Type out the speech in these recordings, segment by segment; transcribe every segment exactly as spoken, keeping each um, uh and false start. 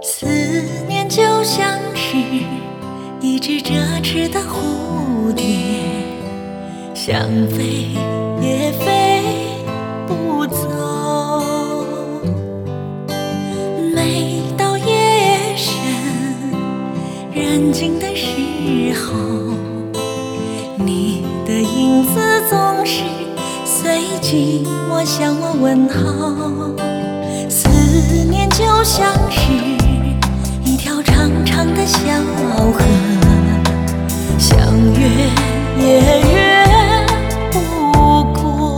思念就像是一只折翅的蝴蝶，想飞也飞不走。每到夜深人静的时候，你的影子总是随寂寞向我问候。思念就像是一条长长的小河，想越也越不过。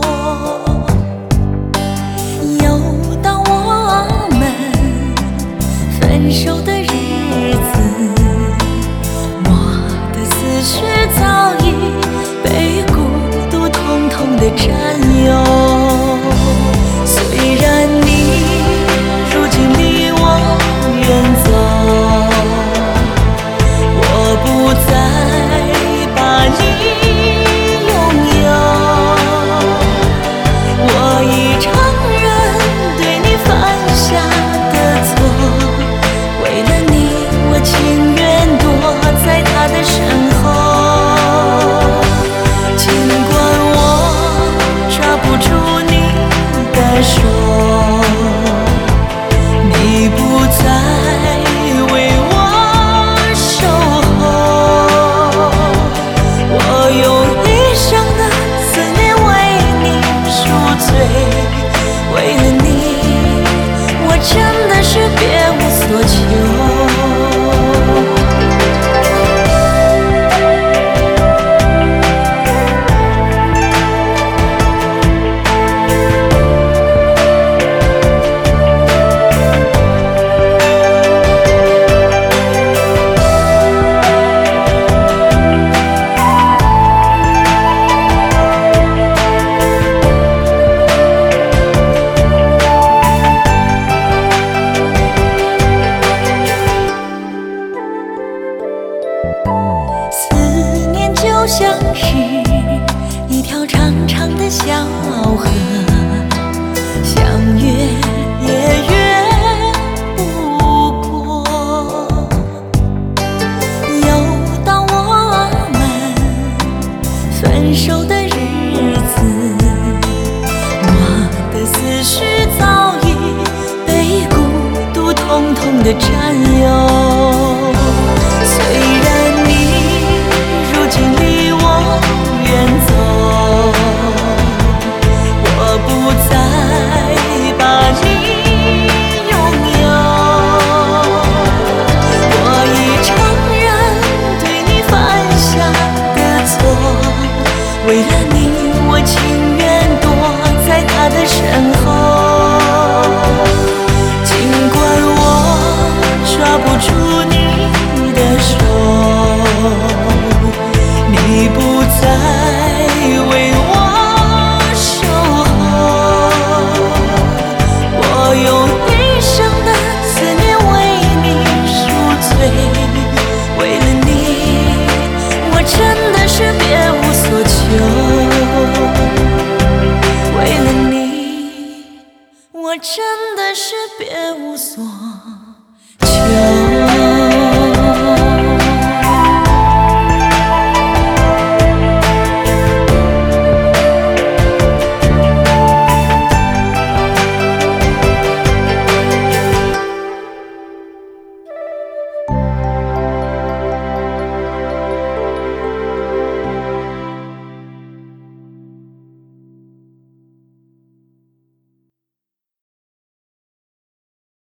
又到我们分手的日子，我的思绪早已被孤独统统的占有。虽然你如今离我远走，我不再把你拥有。我已承认对你犯下的错，为了你我情愿躲在他的身后。尽管我抓不住你的手，你不再为我守候，我用一生的思念为你赎罪，为了你，我真的是别无所求。思念就像是一条长长的小河，想越也越不过。又到我们分手的日子，我的思绪早已被孤独统统的占有。虽然你如今离我远走，我不再把你拥有。我已承认对你犯下的错，为了你我情愿躲在他的身后。尽管我抓不住你的手，你不再为我守候，我用一生的思念为你赎罪，为了你，我真的是别无所求。为了你，我真的是别无所求。